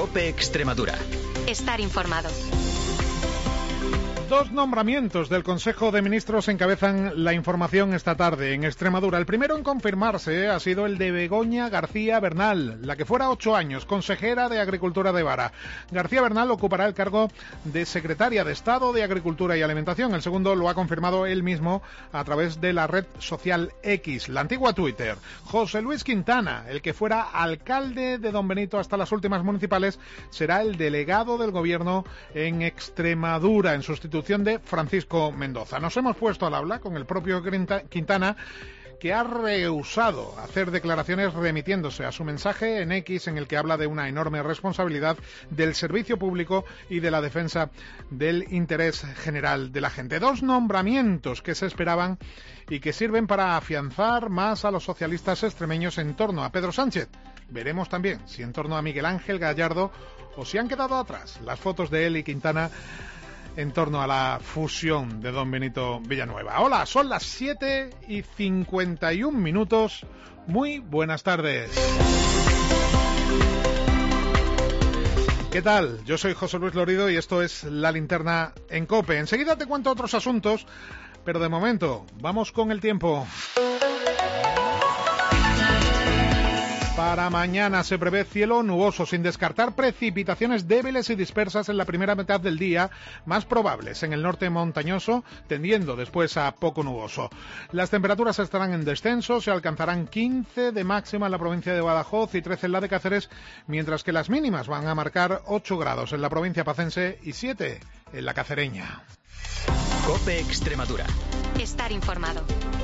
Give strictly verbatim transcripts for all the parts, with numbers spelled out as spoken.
COPE Extremadura. Estar informado. Dos nombramientos del Consejo de Ministros encabezan la información esta tarde en Extremadura. El primero en confirmarse ha sido el de Begoña García Bernal, la que fuera ocho años consejera de Agricultura de Vara. García Bernal ocupará el cargo de secretaria de Estado de Agricultura y Alimentación. El segundo lo ha confirmado él mismo a través de la red social X, la antigua Twitter. José Luis Quintana, el que fuera alcalde de Don Benito hasta las últimas municipales, será el delegado del Gobierno en Extremadura, en sustitución de Francisco Mendoza. Nos hemos puesto al habla con el propio Quintana, que ha rehusado hacer declaraciones remitiéndose a su mensaje en X, en el que habla de una enorme responsabilidad del servicio público y de la defensa del interés general de la gente. Dos nombramientos que se esperaban y que sirven para afianzar más a los socialistas extremeños en torno a Pedro Sánchez. Veremos también si en torno a Miguel Ángel Gallardo o si han quedado atrás las fotos de él y Quintana en torno a la fusión de Don Benito Villanueva. Hola, son las siete y cincuenta y un minutos. Muy buenas tardes. ¿Qué tal? Yo soy José Luis Lorido y esto es La Linterna en COPE. Enseguida te cuento otros asuntos, pero de momento vamos con el tiempo. Para mañana se prevé cielo nuboso, sin descartar precipitaciones débiles y dispersas en la primera mitad del día, más probables en el norte montañoso, tendiendo después a poco nuboso. Las temperaturas estarán en descenso, se alcanzarán quince de máxima en la provincia de Badajoz y trece en la de Cáceres, mientras que las mínimas van a marcar ocho grados en la provincia pacense y siete en la cacereña. COPE Extremadura. Estar informado.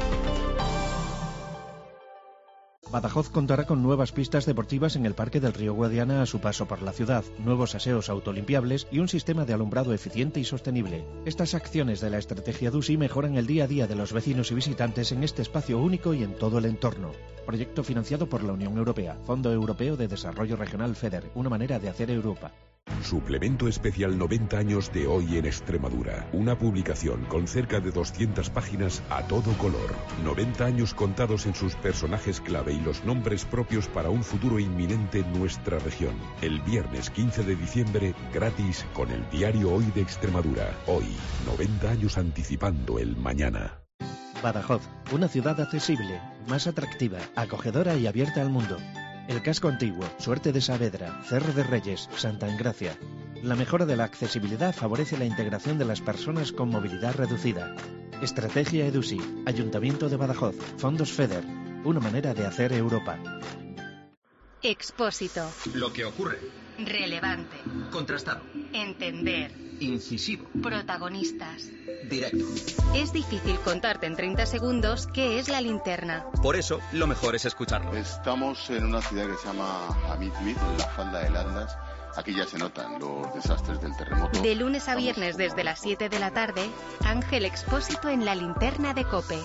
Badajoz contará con nuevas pistas deportivas en el Parque del Río Guadiana a su paso por la ciudad, nuevos aseos autolimpiables y un sistema de alumbrado eficiente y sostenible. Estas acciones de la estrategia D U S I mejoran el día a día de los vecinos y visitantes en este espacio único y en todo el entorno. Proyecto financiado por la Unión Europea, Fondo Europeo de Desarrollo Regional FEDER, una manera de hacer Europa. Suplemento especial noventa años de Hoy en Extremadura. Una publicación con cerca de doscientas páginas a todo color. noventa años contados en sus personajes clave y los nombres propios para un futuro inminente en nuestra región. El viernes quince de diciembre, gratis con el diario Hoy de Extremadura. Hoy, noventa años anticipando el mañana. Badajoz, una ciudad accesible, más atractiva, acogedora y abierta al mundo. El casco antiguo, Suerte de Saavedra, Cerro de Reyes, Santa Engracia. La mejora de la accesibilidad favorece la integración de las personas con movilidad reducida. Estrategia EDUSI, Ayuntamiento de Badajoz, Fondos FEDER, una manera de hacer Europa. Expósito. Lo que ocurre. Relevante. Contrastado. Entender. Incisivo. Protagonistas. Directo. Es difícil contarte en treinta segundos qué es la linterna. Por eso, lo mejor es escucharlo. Estamos en una ciudad que se llama Hamid Bid, en la falda de Landas. Aquí ya se notan los desastres del terremoto. De lunes a viernes desde las siete de la tarde, Ángel Expósito en la linterna de COPE.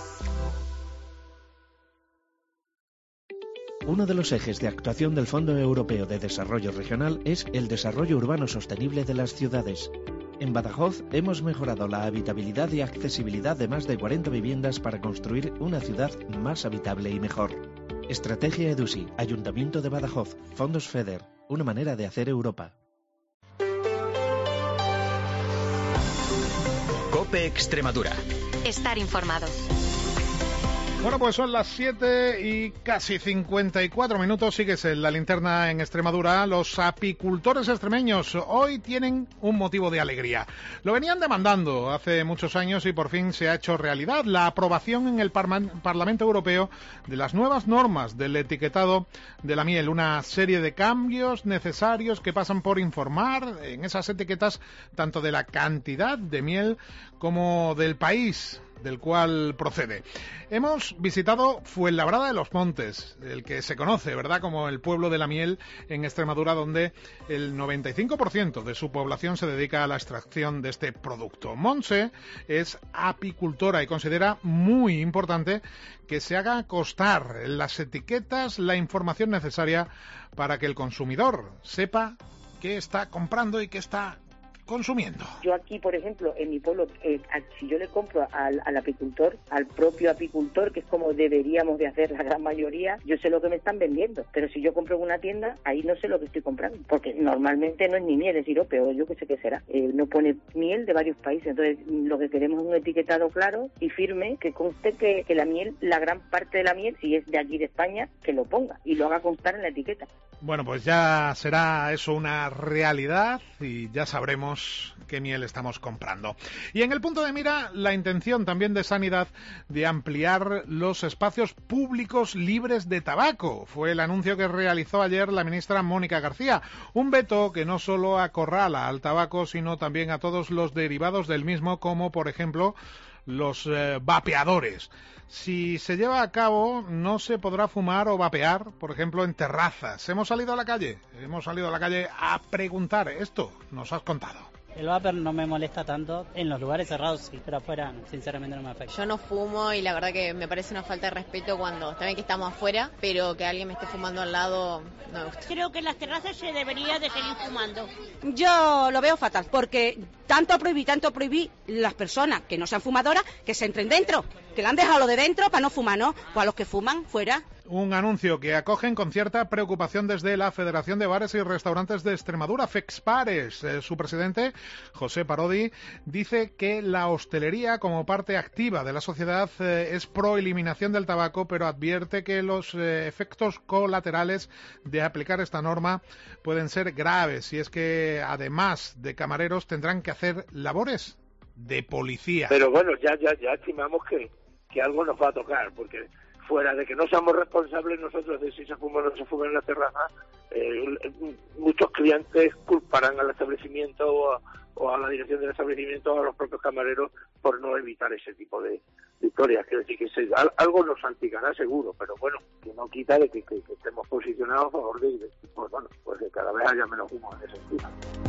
Uno de los ejes de actuación del Fondo Europeo de Desarrollo Regional es el desarrollo urbano sostenible de las ciudades. En Badajoz hemos mejorado la habitabilidad y accesibilidad de más de cuarenta viviendas para construir una ciudad más habitable y mejor. Estrategia EDUSI, Ayuntamiento de Badajoz, Fondos FEDER, una manera de hacer Europa. COPE Extremadura. Estar informado. Bueno, pues son las siete y casi cincuenta y cuatro minutos. Sigues en La Linterna en Extremadura. Los apicultores extremeños hoy tienen un motivo de alegría. Lo venían demandando hace muchos años y por fin se ha hecho realidad la aprobación en el Parma- Parlamento Europeo de las nuevas normas del etiquetado de la miel. Una serie de cambios necesarios que pasan por informar en esas etiquetas tanto de la cantidad de miel como del país del cual procede. Hemos visitado Fuenlabrada de los Montes, el que se conoce, ¿verdad?, como el pueblo de la miel en Extremadura, donde el noventa y cinco por ciento de su población se dedica a la extracción de este producto. Montse es apicultora y considera muy importante que se haga constar en las etiquetas la información necesaria para que el consumidor sepa qué está comprando y qué está consumiendo. Yo aquí, por ejemplo, en mi pueblo, eh, si yo le compro al, al apicultor, al propio apicultor, que es como deberíamos de hacer la gran mayoría, yo sé lo que me están vendiendo. Pero si yo compro en una tienda, ahí no sé lo que estoy comprando. Porque normalmente no es ni miel, es sirope, o yo qué sé qué será. Eh, no pone miel de varios países. Entonces, lo que queremos es un etiquetado claro y firme, que conste que, que la miel, la gran parte de la miel, si es de aquí de España, que lo ponga y lo haga constar en la etiqueta. Bueno, pues ya será eso una realidad y ya sabremos qué miel estamos comprando. Y en el punto de mira, la intención también de Sanidad de ampliar los espacios públicos libres de tabaco. Fue el anuncio que realizó ayer la ministra Mónica García. Un veto que no solo acorrala al tabaco, sino también a todos los derivados del mismo, como por ejemplo los eh, vapeadores. Si se lleva a cabo, no se podrá fumar o vapear, por ejemplo, en terrazas. Hemos salido a la calle, hemos salido a la calle a preguntar. Esto nos has contado. El vapor no me molesta tanto, en los lugares cerrados sí, pero afuera sinceramente no me afecta. Yo no fumo y la verdad que me parece una falta de respeto cuando también que estamos afuera, pero que alguien me esté fumando al lado no me gusta. Creo que en las terrazas se debería de seguir fumando. Yo lo veo fatal, porque tanto prohibí, tanto prohibí las personas que no sean fumadoras, que se entren dentro, que le han dejado lo de dentro para no fumar, ¿no? Pues a los que fuman, fuera. Un anuncio que acogen con cierta preocupación desde la Federación de Bares y Restaurantes de Extremadura, FEXPARES. Eh, su presidente, José Parodi, dice que la hostelería, como parte activa de la sociedad, eh, es pro eliminación del tabaco, pero advierte que los eh, efectos colaterales de aplicar esta norma pueden ser graves, y es que, además de camareros, tendrán que hacer labores de policía. Pero bueno, ya ya ya estimamos que, que algo nos va a tocar, porque fuera de que no seamos responsables nosotros de si se fuma o no se fuma en la terraza, eh, muchos clientes culparán al establecimiento o a, o a la dirección del establecimiento o a los propios camareros por no evitar ese tipo de, de historias. Quiero decir que se, algo nos salpicará seguro, pero bueno, que no quita de que, que, que estemos posicionados a favor de, de pues bueno, pues que cada vez haya menos humo en ese sentido.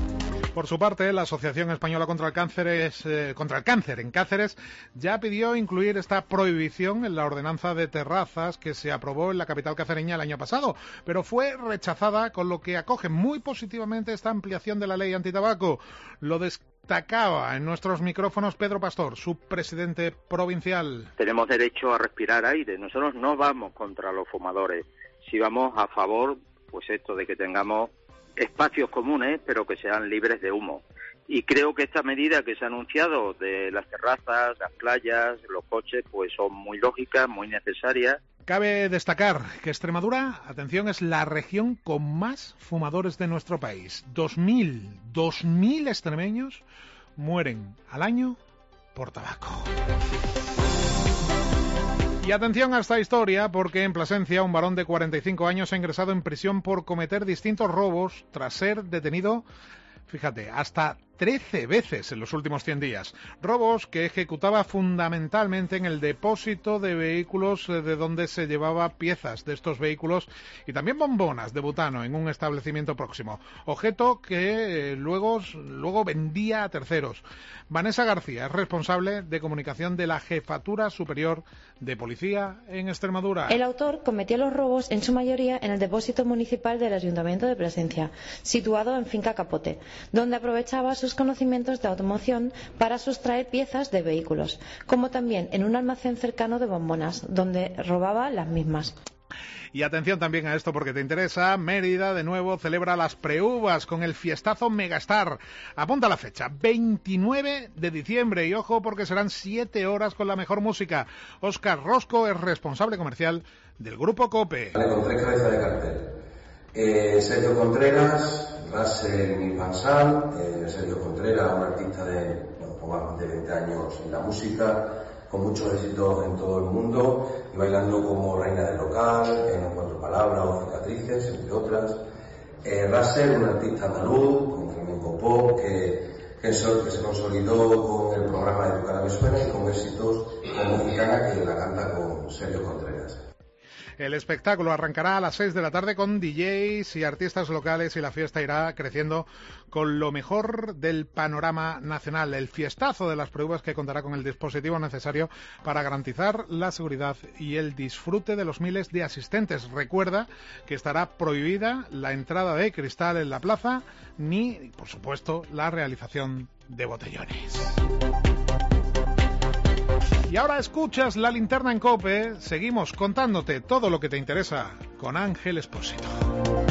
Por su parte, la Asociación Española contra el Cáncer, es, eh, contra el Cáncer en Cáceres ya pidió incluir esta prohibición en la ordenanza de terrazas que se aprobó en la capital cacereña el año pasado, pero fue rechazada, con lo que acoge muy positivamente esta ampliación de la ley antitabaco. Lo destacaba en nuestros micrófonos Pedro Pastor, su presidente provincial. Tenemos derecho a respirar aire. Nosotros no vamos contra los fumadores. Si vamos a favor, pues esto de que tengamos espacios comunes, pero que sean libres de humo. Y creo que esta medida que se ha anunciado de las terrazas, las playas, los coches, pues son muy lógicas, muy necesarias. Cabe destacar que Extremadura, atención, es la región con más fumadores de nuestro país. Dos mil, dos mil extremeños mueren al año por tabaco. Y atención a esta historia, porque en Plasencia un varón de cuarenta y cinco años ha ingresado en prisión por cometer distintos robos tras ser detenido, fíjate, hasta trece veces en los últimos cien días. Robos que ejecutaba fundamentalmente en el depósito de vehículos de donde se llevaba piezas de estos vehículos y también bombonas de butano en un establecimiento próximo. Objeto que eh, luego, luego vendía a terceros. Vanessa García es responsable de comunicación de la Jefatura Superior de Policía en Extremadura. El autor cometió los robos en su mayoría en el depósito municipal del Ayuntamiento de Plasencia, situado en Finca Capote, donde aprovechaba sus conocimientos de automoción para sustraer piezas de vehículos, como también en un almacén cercano de bombonas, donde robaba las mismas. Y atención también a esto porque te interesa, Mérida de nuevo celebra las preuvas con el fiestazo Megastar. Apunta la fecha, veintinueve de diciembre, y ojo porque serán siete horas con la mejor música. Óscar Rosco es responsable comercial del Grupo COPE. Vale, con tres cabezas de cartel. Eh, Sergio Contreras, Russell y Pansal. eh, Sergio Contreras, un artista de bueno, más de veinte años en la música, con muchos éxitos en todo el mundo, y bailando como reina del local, en Cuatro Palabras o Cicatrices, entre otras. Eh, Russell, un artista andaluz, con flamenco pop, que, que, so, que se consolidó con el programa de Tu cara me suena y con éxitos como Gitana, que la canta con Sergio Contreras. El espectáculo arrancará a las seis de la tarde con D Js y artistas locales y la fiesta irá creciendo con lo mejor del panorama nacional. El fiestazo de las pruebas que contará con el dispositivo necesario para garantizar la seguridad y el disfrute de los miles de asistentes. Recuerda que estará prohibida la entrada de cristal en la plaza ni, por supuesto, la realización de botellones. Y ahora escuchas La Linterna en COPE. Seguimos contándote todo lo que te interesa con Ángel Expósito.